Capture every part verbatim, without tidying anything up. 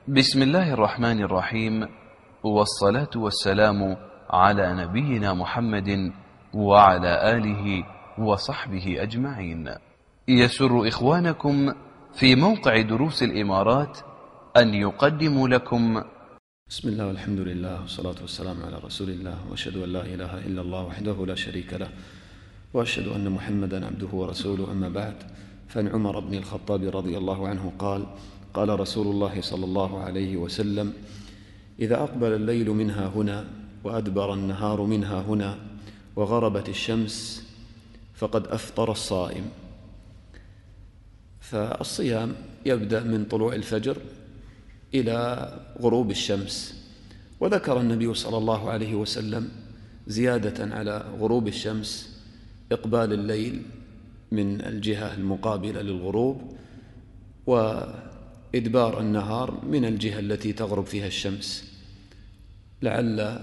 بسم الله الرحمن الرحيم، والصلاة والسلام على نبينا محمد وعلى آله وصحبه أجمعين. يسر إخوانكم في موقع دروس الإمارات أن يقدموا لكم بسم الله والحمد لله والصلاة والسلام على رسول الله، وأشهد أن لا إله إلا الله وحده لا شريك له، وأشهد أن محمدا عبده ورسوله. أما بعد، فعن عمر بن الخطاب رضي الله عنه قال: قال رسول الله صلى الله عليه وسلم: إذا أقبل الليل منها هنا وأدبر النهار منها هنا وغربت الشمس فقد أفطر الصائم. فالصيام يبدأ من طلوع الفجر إلى غروب الشمس، وذكر النبي صلى الله عليه وسلم زيادة على غروب الشمس إقبال الليل من الجهة المقابلة للغروب، وإدبار النهار من الجهة التي تغرب فيها الشمس، لعل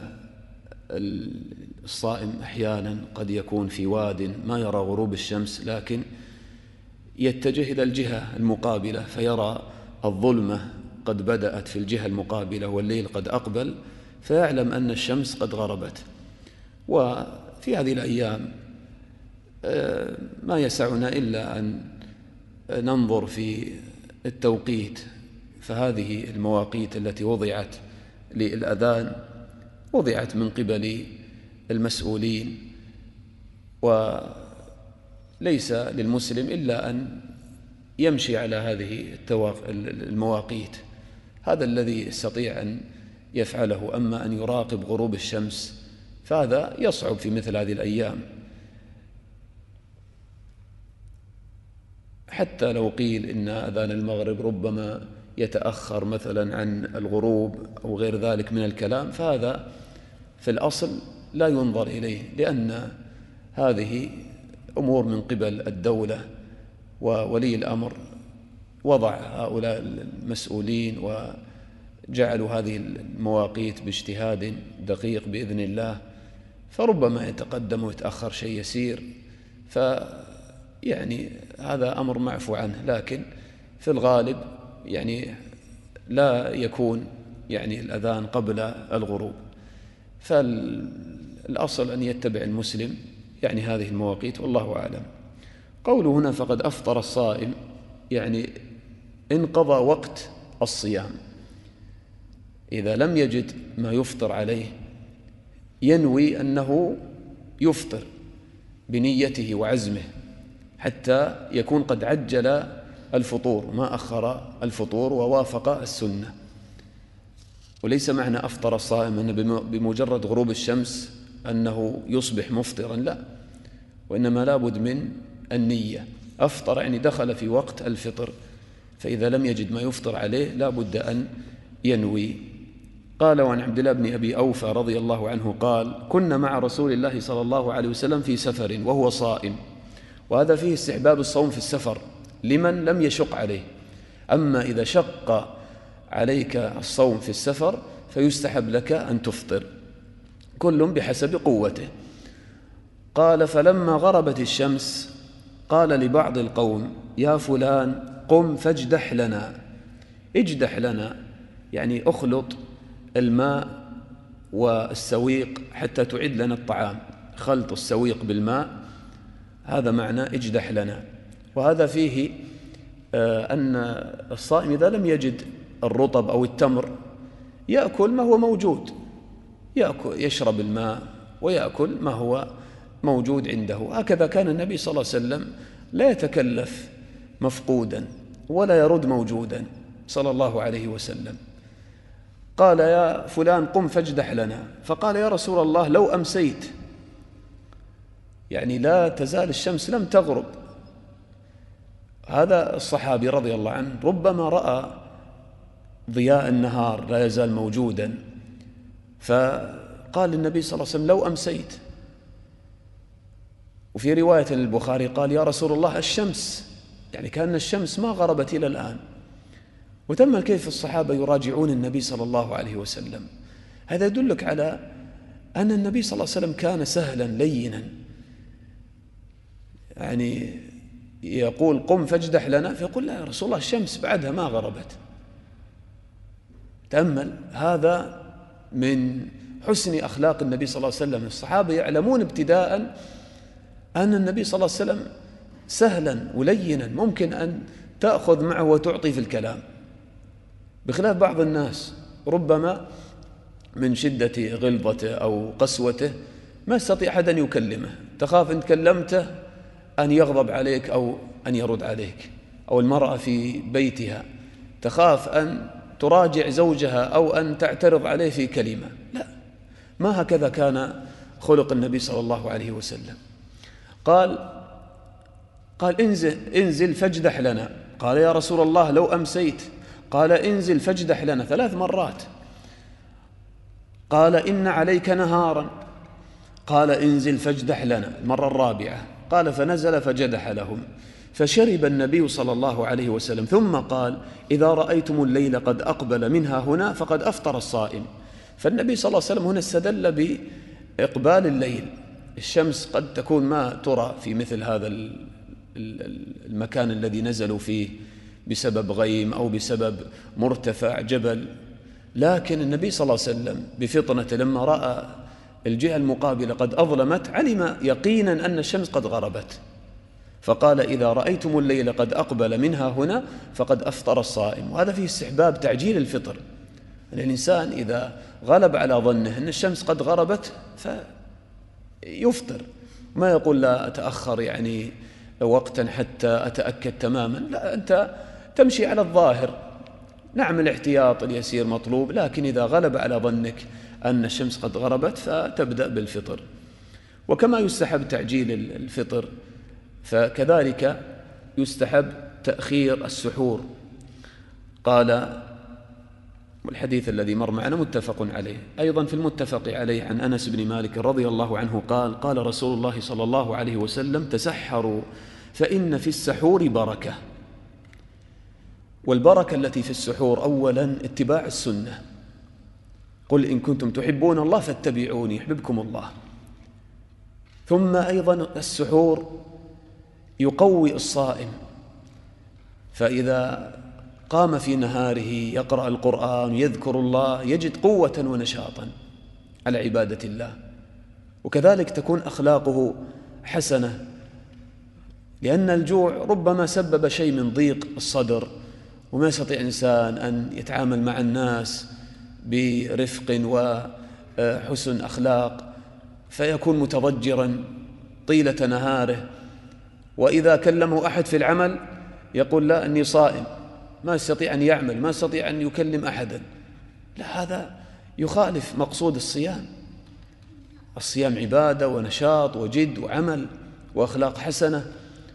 الصائم أحيانا قد يكون في واد ما يرى غروب الشمس، لكن يتجه إلى الجهة المقابلة فيرى الظلمة قد بدأت في الجهة المقابلة والليل قد أقبل، فيعلم أن الشمس قد غربت. وفي هذه الأيام ما يسعنا إلا أن ننظر في التوقيت، فهذه المواقيت التي وضعت للأذان وضعت من قبل المسؤولين، وليس للمسلم إلا أن يمشي على هذه المواقيت. هذا الذي يستطيع أن يفعله، أما أن يراقب غروب الشمس فهذا يصعب في مثل هذه الأيام. حتى لو قيل إن أذان المغرب ربما يتأخر مثلا عن الغروب أو غير ذلك من الكلام، فهذا في الأصل لا ينظر إليه، لأن هذه أمور من قبل الدولة، وولي الأمر وضع هؤلاء المسؤولين وجعلوا هذه المواقيت باجتهاد دقيق بإذن الله، فربما يتقدم ويتأخر شيء يسير، فيعني هذا أمر معفو عنه، لكن في الغالب يعني لا يكون يعني الأذان قبل الغروب. فالأصل أن يتبع المسلم يعني هذه المواقيت، والله أعلم. قوله هنا فقد أفطر الصائم، يعني انقضى وقت الصيام. إذا لم يجد ما يفطر عليه ينوي أنه يفطر بنيته وعزمه حتى يكون قد عجل الفطور، ما أخر الفطور ووافق السنة. وليس معنى أفطر الصائم أن بمجرد غروب الشمس أنه يصبح مفطرا، لا، وإنما لابد من النية. أفطر يعني دخل في وقت الفطر، فإذا لم يجد ما يفطر عليه لا بد أن ينوي. قال: وعن عبد الله بن أبي أوفى رضي الله عنه قال: كنا مع رسول الله صلى الله عليه وسلم في سفر وهو صائم. وهذا فيه استحباب الصوم في السفر لمن لم يشق عليه. أما إذا شق عليك الصوم في السفر فيستحب لك أن تفطر، كل بحسب قوته. قال: فلما غربت الشمس قال لبعض القوم: يا فلان قم فاجدح لنا. اجدح لنا يعني أخلط الماء والسويق حتى تعد لنا الطعام، خلط السويق بالماء، هذا معنى اجدح لنا. وهذا فيه أن الصائم إذا لم يجد الرطب أو التمر يأكل ما هو موجود، يأكل يشرب الماء ويأكل ما هو موجود عنده. هكذا كان النبي صلى الله عليه وسلم لا يتكلف مفقودا ولا يرد موجودا صلى الله عليه وسلم. قال: يا فلان قم فاجدح لنا. فقال: يا رسول الله لو أمسيت، يعني لا تزال الشمس لم تغرب. هذا الصحابي رضي الله عنه ربما رأى ضياء النهار لا يزال موجودا، فقال للنبي صلى الله عليه وسلم: لو أمسيت. وفي رواية للبخاري قال: يا رسول الله الشمس، يعني كأن الشمس ما غربت إلى الآن. وتم كيف الصحابة يراجعون النبي صلى الله عليه وسلم. هذا يدلك على أن النبي صلى الله عليه وسلم كان سهلا لينا، يعني يقول قم فاجدح لنا، فيقول لا يا رسول الله الشمس بعدها ما غربت. تأمل، هذا من حسن أخلاق النبي صلى الله عليه وسلم. الصحابة يعلمون ابتداء أن النبي صلى الله عليه وسلم سهلا ولينا ممكن أن تأخذ معه وتعطي في الكلام، بخلاف بعض الناس ربما من شدة غلظته أو قسوته ما يستطيع أحد أن يكلمه، تخاف إن كلمته أن يغضب عليك أو أن يرد عليك. أو المرأة في بيتها تخاف أن تراجع زوجها أو أن تعترض عليه في كلمة. لا، ما هكذا كان خلق النبي صلى الله عليه وسلم. قال قال انزل, انزل فاجدح لنا. قال يا رسول الله لو أمسيت. قال انزل فاجدح لنا ثلاث مرات. قال إن عليك نهارا. قال انزل فاجدح لنا المرة الرابعة. قال فنزل فجدح لهم، فشرب النبي صلى الله عليه وسلم، ثم قال إذا رأيتم الليل قد أقبل منها هنا فقد أفطر الصائم. فالنبي صلى الله عليه وسلم هنا استدل بإقبال الليل. الشمس قد تكون ما ترى في مثل هذا المكان الذي نزلوا فيه بسبب غيم أو بسبب مرتفع جبل، لكن النبي صلى الله عليه وسلم بفطنته لما رأى الجهة المقابلة قد أظلمت علم يقينا أن الشمس قد غربت، فقال إذا رأيتم الليل قد أقبل منها هنا فقد أفطر الصائم. وهذا فيه استحباب تعجيل الفطر، أن الإنسان إذا غلب على ظنه أن الشمس قد غربت فيفطر، ما يقول لا أتأخر يعني وقتا حتى أتأكد تماما، لا، أنت تمشي على الظاهر. نعم الاحتياط اليسير مطلوب، لكن إذا غلب على ظنك أن الشمس قد غربت فتبدأ بالفطر. وكما يستحب تعجيل الفطر فكذلك يستحب تأخير السحور. قال، والحديث الذي مر معنا متفق عليه. أيضا في المتفق عليه عن أنس بن مالك رضي الله عنه قال قال رسول الله صلى الله عليه وسلم تسحروا فإن في السحور بركة. والبركة التي في السحور أولا اتباع السنة، قل إن كنتم تحبون الله فاتبعوني يحببكم الله. ثم أيضا السحور يقوي الصائم، فإذا قام في نهاره يقرأ القرآن يذكر الله يجد قوة ونشاطا على عبادة الله. وكذلك تكون أخلاقه حسنة، لأن الجوع ربما سبب شيء من ضيق الصدر، وما يستطيع إنسان أن يتعامل مع الناس برفق وحسن أخلاق، فيكون متضجرا طيلة نهاره. وإذا كلمه أحد في العمل يقول لا أني صائم، ما يستطيع أن يعمل، ما يستطيع أن يكلم أحدا. لا، هذا يخالف مقصود الصيام. الصيام عبادة ونشاط وجد وعمل وأخلاق حسنة،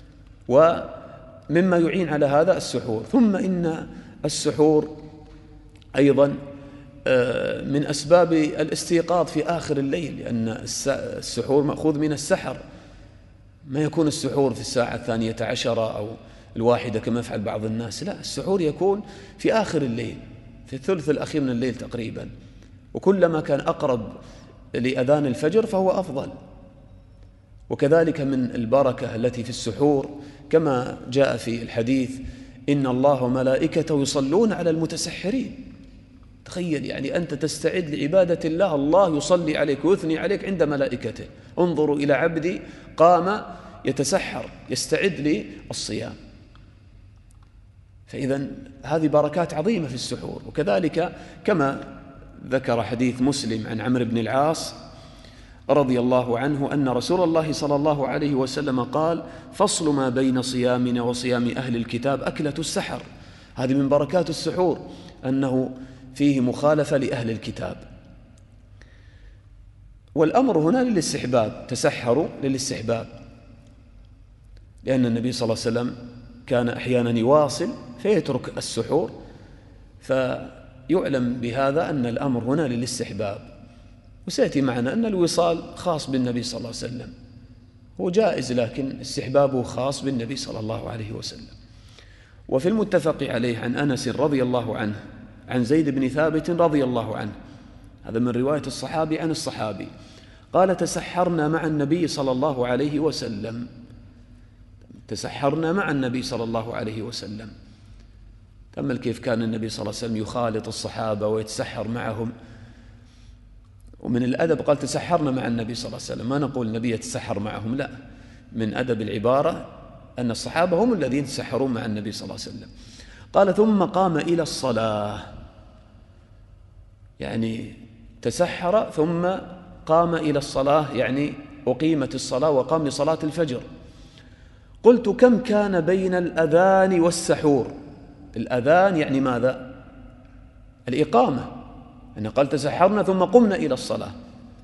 ومما يعين على هذا السحور. ثم إن السحور أيضا من أسباب الاستيقاظ في آخر الليل، لأن السحور مأخوذ من السحر، ما يكون السحور في الساعة الثانية عشرة أو الواحدة كما يفعل بعض الناس، لا، السحور يكون في آخر الليل، في الثلث الأخير من الليل تقريبا، وكلما كان أقرب لأذان الفجر فهو أفضل. وكذلك من البركة التي في السحور كما جاء في الحديث إن الله وملائكته يصلون على المتسحرين. تخيل يعني أنت تستعد لعبادة الله، الله يصلي عليك ويثني عليك عند ملائكته، انظروا إلى عبدي قام يتسحر يستعد للصيام. فإذا هذه بركات عظيمة في السحور. وكذلك كما ذكر حديث مسلم عن عمرو بن العاص رضي الله عنه أن رسول الله صلى الله عليه وسلم قال فصل ما بين صيامنا وصيام أهل الكتاب أكلة السحر. هذه من بركات السحور أنه فيه مخالفة لأهل الكتاب. والأمر هنا للاستحباب، تسحروا للاستحباب، لأن النبي صلى الله عليه وسلم كان أحيانا يواصل فيترك السحور، فيعلم بهذا أن الأمر هنا للاستحباب. وسيأتي معنا أن الوصال خاص بالنبي صلى الله عليه وسلم، هو جائز لكن استحبابه خاص بالنبي صلى الله عليه وسلم. وفي المتفق عليه عن أنس رضي الله عنه عن زيد بن ثابت رضي الله عنه، هذا من رواية الصحابي عن الصحابي، قال تسحرنا مع النبي صلى الله عليه وسلم، تسحرنا مع النبي صلى الله عليه وسلم. تأمل كيف كان النبي صلى الله عليه وسلم يخالط الصحابة ويتسحر معهم، ومن الأدب قال تسحرنا مع النبي صلى الله عليه وسلم، ما نقول النبي يتسحر معهم، لا، من أدب العبارة أن الصحابة هم الذين يتسحرون مع النبي صلى الله عليه وسلم. قال ثم قام إلى الصلاة، يعني تسحر ثم قام إلى الصلاة، يعني أقيمت الصلاة وقام لصلاة الفجر. قلت كم كان بين الأذان والسحور؟ الأذان يعني ماذا؟ الإقامة، أن قال تسحرنا ثم قمنا إلى الصلاة.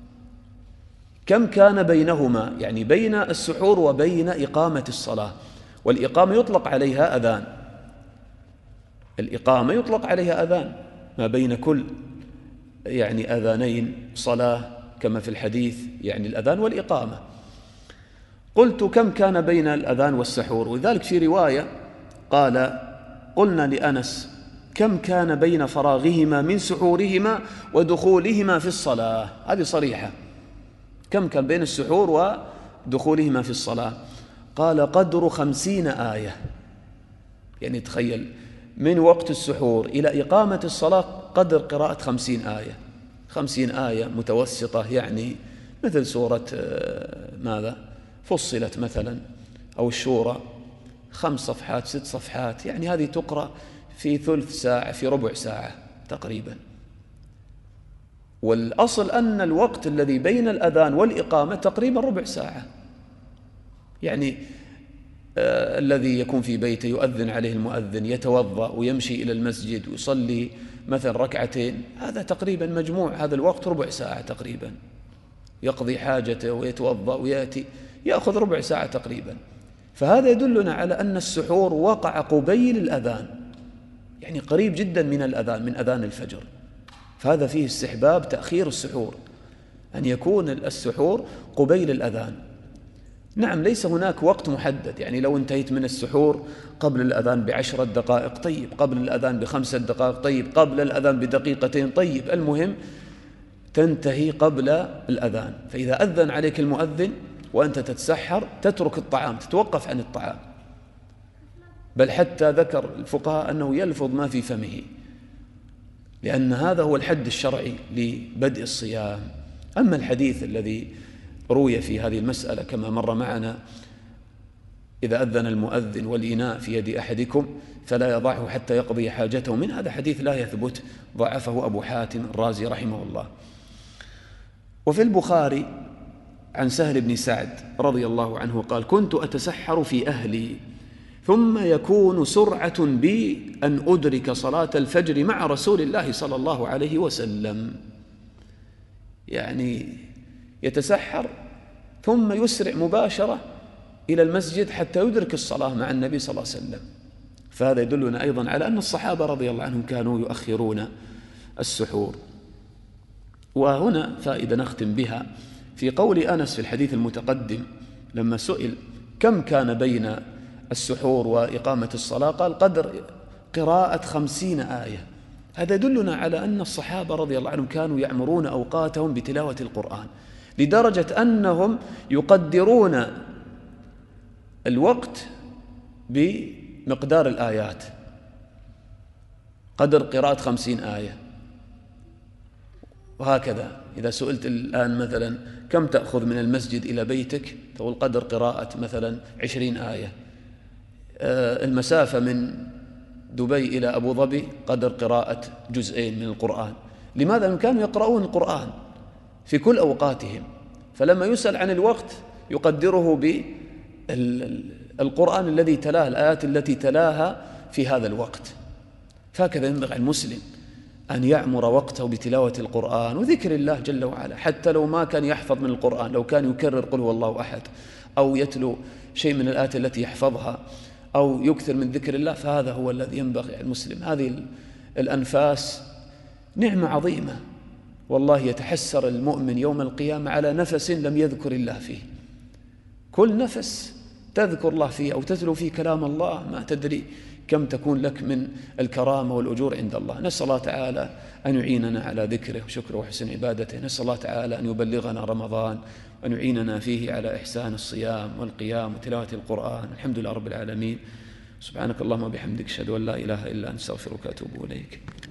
كم كان بينهما؟ يعني بين السحور وبين إقامة الصلاة. والإقامة يطلق عليها أذان، الإقامة يطلق عليها أذان، ما بين كل يعني أذانين صلاة، كما في الحديث يعني الأذان والإقامة. قلت كم كان بين الأذان والسحور؟ وذلك في رواية قال قلنا لأنس كم كان بين فراغهما من سحورهما ودخولهما في الصلاة؟ هذه صريحة، كم كان بين السحور ودخولهما في الصلاة؟ قال قدر خمسين آية. يعني تخيل من وقت السحور إلى إقامة الصلاة قدر قراءة خمسين آية، خمسين آية متوسطة، يعني مثل سورة ماذا؟ فصلت مثلا، أو الشورى، خمس صفحات ست صفحات، يعني هذه تقرأ في ثلث ساعة، في ربع ساعة تقريبا. والأصل أن الوقت الذي بين الأذان والإقامة تقريبا ربع ساعة، يعني آه الذي يكون في بيته يؤذن عليه المؤذن، يتوضأ ويمشي إلى المسجد ويصلي مثلا ركعتين، هذا تقريبا مجموع هذا الوقت ربع ساعة تقريبا، يقضي حاجته ويتوضأ ويأتي، يأخذ ربع ساعة تقريبا. فهذا يدلنا على أن السحور وقع قبيل الأذان، يعني قريب جدا من الأذان، من أذان الفجر. فهذا فيه استحباب تأخير السحور، أن يكون السحور قبيل الأذان. نعم، ليس هناك وقت محدد، يعني لو انتهيت من السحور قبل الأذان بعشرة دقائق طيب، قبل الأذان بخمسة دقائق طيب، قبل الأذان بدقيقتين طيب، المهم تنتهي قبل الأذان. فإذا أذن عليك المؤذن وأنت تتسحر تترك الطعام، تتوقف عن الطعام، بل حتى ذكر الفقهاء أنه يلفظ ما في فمه، لأن هذا هو الحد الشرعي لبدء الصيام. أما الحديث الذي روي في هذه المسألة كما مر معنا، إذا أذن المؤذن والإناء في يد أحدكم فلا يضعه حتى يقضي حاجته من، هذا حديث لا يثبت، ضعفه أبو حاتم الرازي رحمه الله. وفي البخاري عن سهل بن سعد رضي الله عنه قال كنت أتسحر في أهلي ثم يكون سرعة بي أن أدرك صلاة الفجر مع رسول الله صلى الله عليه وسلم. يعني يتسحر ثم يسرع مباشرة إلى المسجد حتى يدرك الصلاة مع النبي صلى الله عليه وسلم. فهذا يدلنا أيضا على أن الصحابة رضي الله عنهم كانوا يؤخرون السحور. وهنا فائدة نختم بها في قول أنس في الحديث المتقدم لما سئل كم كان بين السحور وإقامة الصلاة، قال قدر قراءة خمسين آية. هذا يدلنا على أن الصحابة رضي الله عنهم كانوا يعمرون أوقاتهم بتلاوة القرآن، لدرجة أنهم يقدرون الوقت بمقدار الآيات، قدر قراءة خمسين آية. وهكذا إذا سئلت الآن مثلا كم تأخذ من المسجد إلى بيتك، تقول قدر قراءة مثلا عشرين آية. المسافة من دبي إلى أبو ظبي قدر قراءة جزئين من القرآن. لماذا؟ لأنهم كانوا يقرؤون القرآن في كل أوقاتهم، فلما يسأل عن الوقت يقدره بالقرآن الذي تلاه، الآيات التي تلاها في هذا الوقت. فهكذا ينبغي المسلم أن يعمر وقته بتلاوة القرآن وذكر الله جل وعلا، حتى لو ما كان يحفظ من القرآن، لو كان يكرر قل هو الله أحد أو يتلو شيء من الآيات التي يحفظها أو يكثر من ذكر الله، فهذا هو الذي ينبغي المسلم. هذه الأنفاس نعمة عظيمة، والله يتحسر المؤمن يوم القيامة على نفس لم يذكر الله فيه. كل نفس تذكر الله فيه أو تتلو فيه كلام الله ما تدري كم تكون لك من الكرامة والأجور عند الله. نسأل الله تعالى أن يعيننا على ذكره وشكره وحسن عبادته. نسأل الله تعالى أن يبلغنا رمضان وأن يعيننا فيه على إحسان الصيام والقيام وتلاوة القرآن. الحمد لله رب العالمين، سبحانك اللهم وبحمدك أشهد أن لا إله إلا أنت أستغفرك وأتوب إليك.